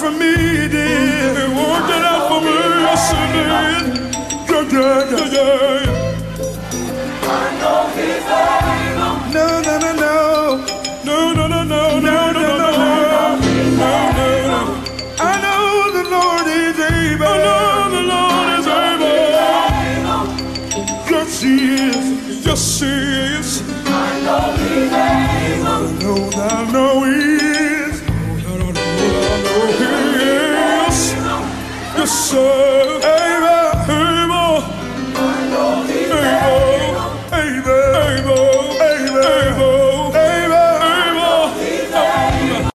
for me, he did. He worked it out for me, yes, he did. Yeah. I know he's able. No. I know the Lord is able. I know the Lord is able. Yes, he is. Yes, he is. I know he's able. I know he is. I know he is. Yes, sir.